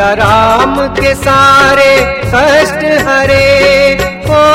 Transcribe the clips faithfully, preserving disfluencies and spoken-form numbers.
सिया राम के सारे कष्ट हरे। ओ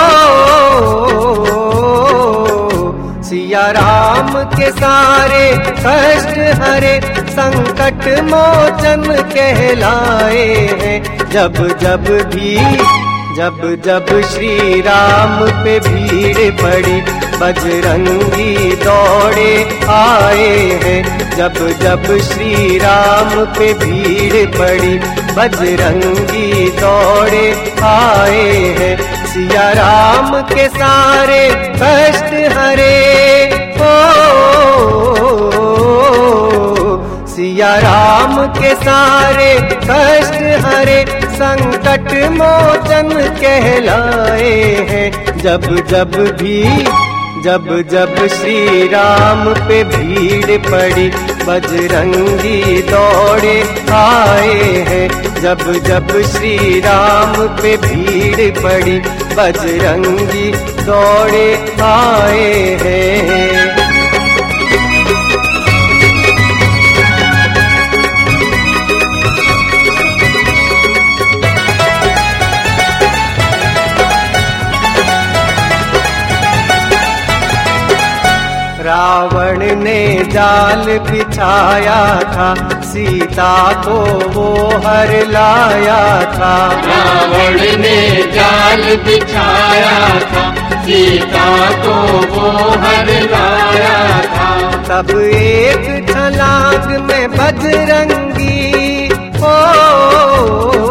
सिया राम के सारे कष्ट हरे, संकट मोचन कहलाए हैं। जब जब भी जब जब श्री राम पे भीड़ पड़ी, बजरंगी दौड़े आए हैं। जब जब श्री राम पे भीड़ पड़ी, बजरंगी दौड़े आए हैं। सिया राम के सारे कष्ट हरे। ओ सिया राम के सारे कष्ट हरे, संकट मोचन कहलाए हैं। जब जब भी जब जब श्री राम पे भीड़ पड़ी, बजरंगी दौड़े आए हैं। जब जब श्री राम पे भीड़ पड़ी, बजरंगी दौड़े आए हैं। रावण ने जाल बिछाया था, सीता को वो हर लाया था। रावण ने जाल बिछाया था, सीता को वो हर लाया था। तब एक छलांग में बजरंगी, ओ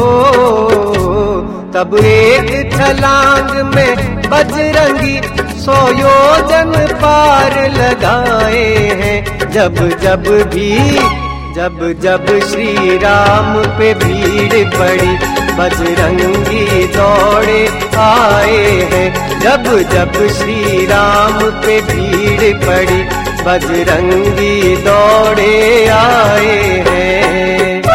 तब एक छलांग में बजरंगी सौ योजन पार लगाए हैं। जब जब भी जब जब श्री राम पे भीड़ पड़ी, बजरंगी दौड़े आए हैं। जब जब श्री राम पे भीड़ पड़ी, बजरंगी दौड़े आए हैं।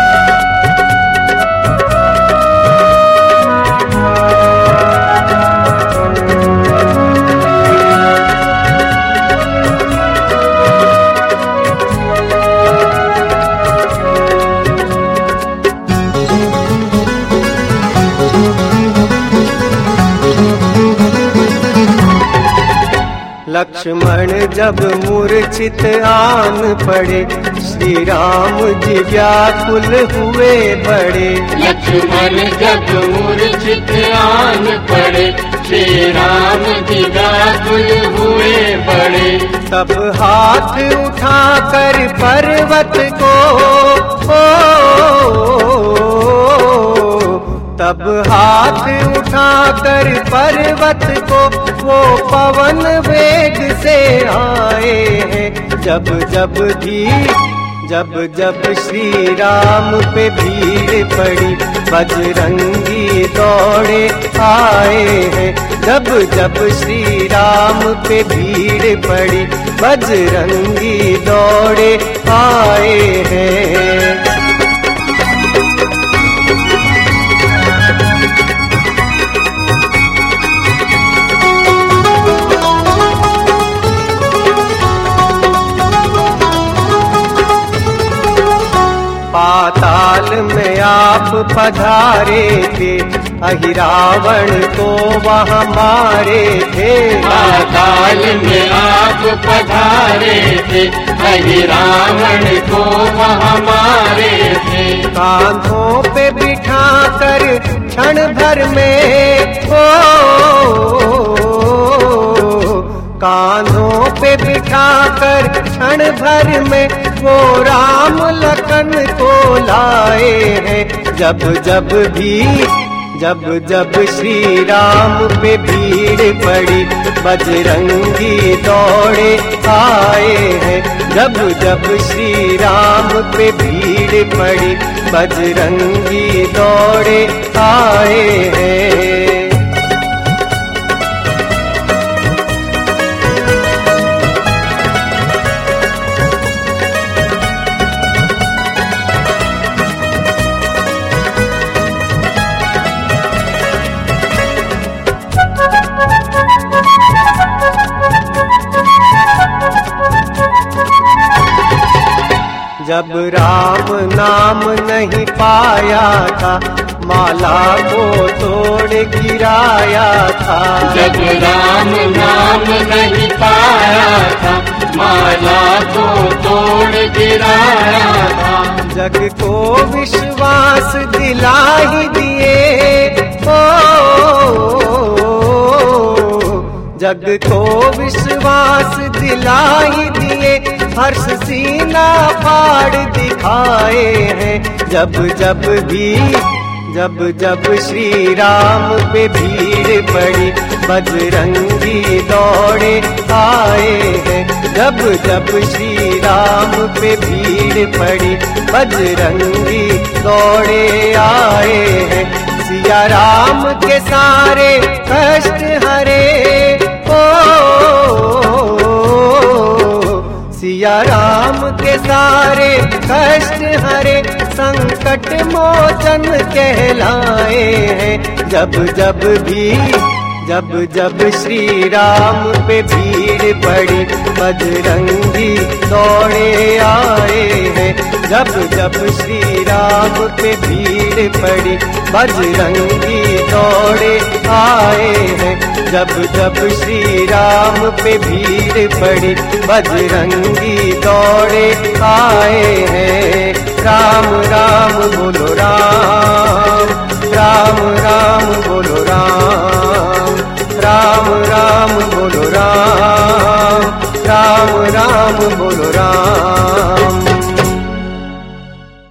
लक्ष्मण जब मूर्छित आन पड़े, श्री राम जी व्याकुल हुए बड़े। लक्ष्मण जब मूर्छित आन पड़े, श्री राम जी व्याकुल हुए बड़े। तब हाथ उठाकर पर्वत को, तब हाथ उठाकर पर्वत को वो पवन वेग से आए हैं। जब जब भी जब जब श्री राम पे भीड़ पड़ी, बजरंगी दौड़े आए हैं। जब जब श्री राम पे भीड़ पड़ी, बजरंगी दौड़े आए हैं। पाताल में आप पधारे थे, अहिरावण को वहाँ मारे थे। पाताल में आप पधारे थे, अहिरावण को वहाँ मारे थे। कांधों पे बिठा कर क्षण भर में, ओ कांधों पे बिठा कर क्षण भर में वो राम लखन को लाए हैं। जब जब भी जब जब श्री राम पे भीड़ पड़ी, बजरंगी दौड़े आए हैं। जब जब श्री राम पे भीड़ पड़ी, बजरंगी दौड़े आए हैं। जब राम नाम नहीं पाया था, माला को तोड़ गिराया था। जब राम नाम नहीं पाया था, माला को तोड़ गिराया था। जग को विश्वास दिला ही दिए, ओ जग को विश्वास दिला ही दिए, हर्ष सीना फाड़ दिखाए हैं। जब जब भी जब जब श्री राम पे भीड़ पड़ी, बजरंगी दौड़े आए हैं। जब जब श्री राम पे भीड़ पड़ी, बजरंगी दौड़े आए हैं। सिया राम के सारे कष्ट हरे, सिया राम के सारे कष्ट हरे, संकट मोचन कहलाए हैं। जब जब भी जब जब श्री राम पे भीड़ पड़ी, बजरंगी दौड़े आए हैं। जब जब श्री राम पे भीड़ पड़ी, बजरंगी दौड़े आए हैं। जब जब श्री राम पे भीड़ पड़ी, बजरंगी दौड़े आए हैं। राम राम बोलो राम, राम राम बोलो राम, राम राम बोलो राम, राम राम बोलो राम।